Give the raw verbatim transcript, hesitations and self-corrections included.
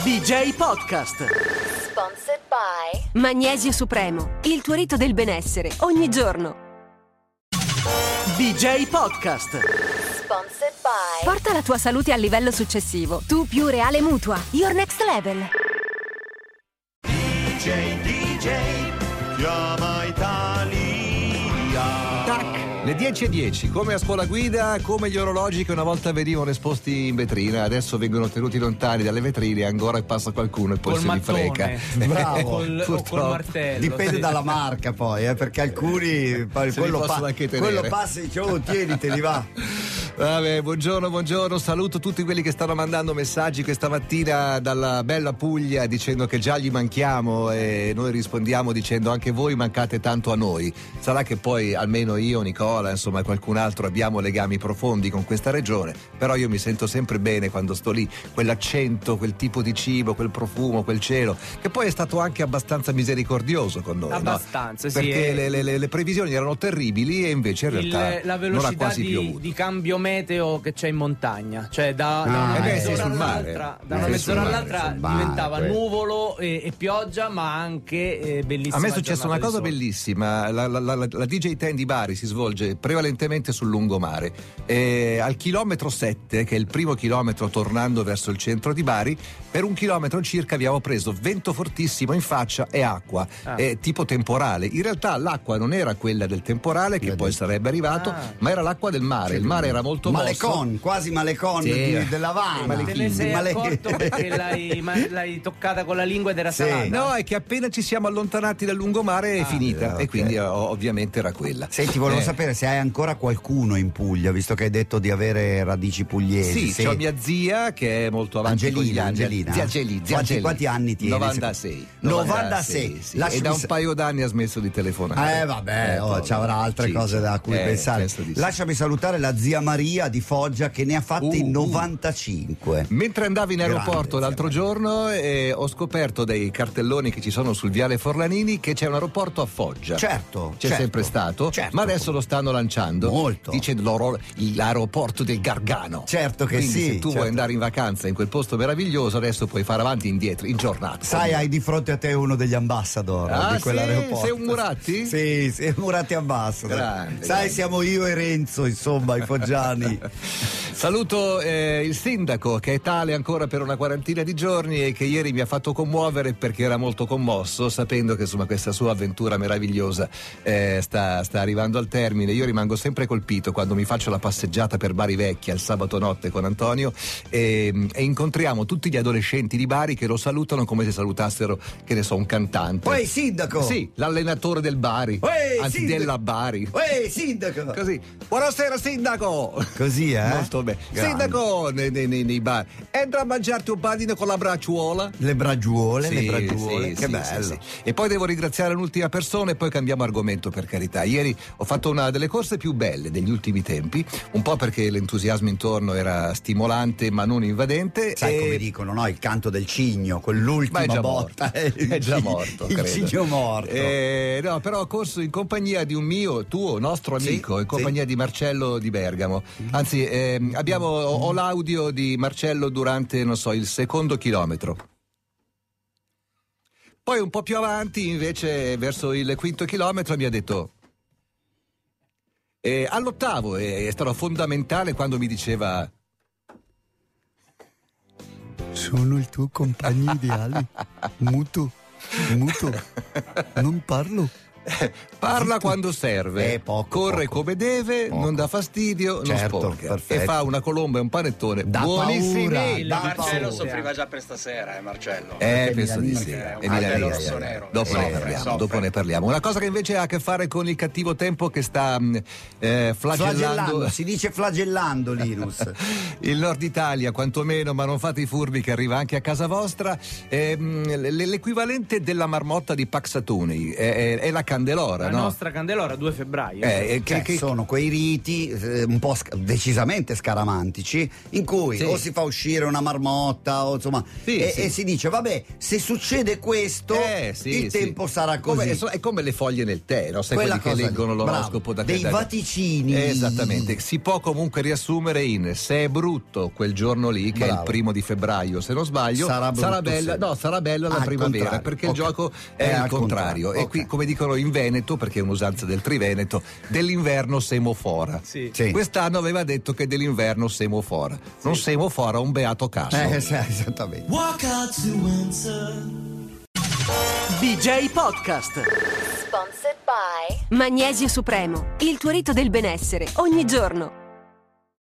D J Podcast. Sponsored by Magnesio Supremo, il tuo rito del benessere, ogni giorno. D J Podcast. Sponsored by Porta la tua salute al livello successivo. Tu più Reale Mutua. Your next level. D J, D J, chiama Italia. Tac, le dieci e dieci, come a scuola guida, come gli orologi che una volta venivano esposti in vetrina, adesso vengono tenuti lontani dalle vetrine, ancora passa qualcuno e poi Col se li mattone. frega. Bravo. Col, o col martello. Dipende sì. dalla marca poi, eh, perché alcuni poi Se quello, li possono anche tenere. quello passa e dice oh tieniteli va. Vabbè, buongiorno, buongiorno, saluto tutti quelli che stanno mandando messaggi questa mattina dalla bella Puglia dicendo che già gli manchiamo e noi rispondiamo dicendo anche voi mancate tanto a noi. Sarà che poi almeno io, Nicola, insomma qualcun altro abbiamo legami profondi con questa regione, però io mi sento sempre bene quando sto lì, quell'accento, quel tipo di cibo, quel profumo, quel cielo, che poi è stato anche abbastanza misericordioso con noi. Abbastanza, no? sì, Perché eh. le, le, le previsioni erano terribili e invece in realtà Il, la non ha velocità quasi di, piovuto. di cambio meteo che c'è in montagna, cioè da, da Ah, una eh beh, mezz'ora sei sul mare. all'altra, da una Sei mezz'ora sul mare, all'altra sul mare, diventava quello. nuvolo e, e pioggia, ma anche eh, bellissima. A me è successa giornata una di cosa sole. bellissima, la, la, la, la D J Ten di Bari si svolge prevalentemente sul lungomare. Eh, al chilometro sette, che è il primo chilometro tornando verso il centro di Bari, per un chilometro circa abbiamo preso vento fortissimo in faccia e acqua, Ah. eh, tipo temporale. In realtà l'acqua non era quella del temporale che Vedi. poi sarebbe arrivato, Ah. ma era l'acqua del mare. Il mare era molto mosso. Malecon, quasi Malecon Sì. di, della Havana. Te ne sei Male- accorto perché l'hai, ma- l'hai toccata con la lingua ed era Sì. salata? No, è che appena ci siamo allontanati dal lungomare è Ah, finita, ok. e quindi o- ovviamente era quella. Senti, volevo Eh. sapere se hai ancora qualcuno in Puglia, visto che hai detto di avere radici pugliesi. Sì, c'ho mia zia che è molto avanti con gli Angelina, anni. Angelina. Zia Geli, zia Quanti- Geli. quanti anni tieni? novantasei. novantasei. Sì. Lasciami E da un sa- paio d'anni ha smesso di telefonare. Eh vabbè, oh, povero. ci avrà altre Sì, cose sì. da cui Eh, pensare. penso di sì. Lasciami salutare la zia Maria di Foggia che ne ha fatti Uh, uh. novantacinque. Mentre andavo in Grande, aeroporto zia l'altro Maria. giorno eh, ho scoperto dai cartelloni che ci sono sul viale Forlanini che c'è un aeroporto a Foggia. Certo, C'è certo, sempre stato, certo. ma adesso lo stanno lanciando. Molto. Dice loro l'aeroporto del Gargano. Certo che Quindi sì, se tu certo. vuoi andare in vacanza in quel posto meraviglioso adesso puoi fare avanti e indietro in giornata. Sai, hai di fronte a te uno degli ambassador Ah, di sì? quell'aeroporto. Sei un Muratti? Sì, sei un Muratti ambassador. Grande, Sai, grande. siamo io e Renzo, insomma, i foggiani. Saluto eh, il sindaco che è tale ancora per una quarantina di giorni e che ieri mi ha fatto commuovere perché era molto commosso sapendo che insomma questa sua avventura meravigliosa eh, sta, sta arrivando al termine. Io rimango sempre colpito quando mi faccio la passeggiata per Bari Vecchia il sabato notte con Antonio e, e incontriamo tutti gli adolescenti di Bari che lo salutano come se salutassero, che ne so, un cantante. Poi sindaco! Sì, l'allenatore del Bari, Uè, anzi sindaco! della Bari. Ehi, sindaco! Così, buonasera sindaco! Così, eh? Molto bene. Grande. Sindaco, nei, nei, nei, nei bar, entra a mangiarti un panino con la bracciuola. Le bragiuole, Sì, le bragiuole, sì, che sì, bello. sì, sì. E poi devo ringraziare l'ultima persona e poi cambiamo argomento, per carità. Ieri ho fatto una delle corse più belle degli ultimi tempi, un po' perché l'entusiasmo intorno era stimolante ma non invadente. Sai e... come dicono, no? Il canto del cigno, quell'ultima Ma è già botta. morto. Il È già cigno- morto, Il credo. cigno morto. Eh, no, però ho corso in compagnia di un mio, tuo, nostro Sì, amico, in sì. compagnia di Marcello di Bergamo. Anzi, ehm, abbiamo, ho, ho l'audio di Marcello durante, non so, il secondo chilometro. Poi un po' più avanti, invece, verso il quinto chilometro, mi ha detto... Eh, all'ottavo eh, è stato fondamentale quando mi diceva... Sono il tuo compagno ideale. Muto, muto, non parlo. Parla quando serve, Eh, poco, corre poco. come deve, Poco. non dà fastidio, Certo, non sporca perfetto. e fa una colomba e un panettone Da buonissimi. paura, Il da Marcello paura. soffriva già per stasera, eh, Marcello. Eh, Perché penso di Milanese, sì. è un E martello Milanese, rosso eh, nero. dopo ne Soffre, parliamo, soffre. dopo ne parliamo. Una cosa che invece ha a che fare con il cattivo tempo che sta mh, eh, flagellando, Flagellando, si dice flagellando Linus. il nord Italia, quantomeno, ma non fate i furbi che arriva anche a casa vostra. Ehm, l- l'equivalente della marmotta di Paxatuni è, è- è la Candelora, La no? nostra Candelora, due febbraio. Eh, che, Cioè, che- sono quei riti eh, un po' sc- decisamente scaramantici in cui Sì. o si fa uscire una marmotta o insomma Sì, e, sì. e si dice vabbè, se succede questo Eh, sì, il sì. tempo sarà Come- così. è come le foglie nel tè, no? Sai Quella quelli che cosa lì. leggono l'oroscopo Bravo. da Dei da- vaticini. Eh, Esattamente, si può comunque riassumere in se è brutto quel giorno lì, che è Bravo. il primo di febbraio, se non sbaglio, Sarà brutto, bella, sì. no, sarà bella la Ah, al primavera, contrario. perché Ok. il gioco è, È il al contrario. contrario. E Ok. qui, come dicono in Veneto, perché è un'usanza del Triveneto, dell'inverno semofora. Sì. Sì. Quest'anno aveva detto che dell'inverno semofora. Non semofora, un beato caso. Eh, sì, esattamente. D J Podcast. Sponsored by Magnesio Supremo, il tuo rito del benessere, ogni giorno.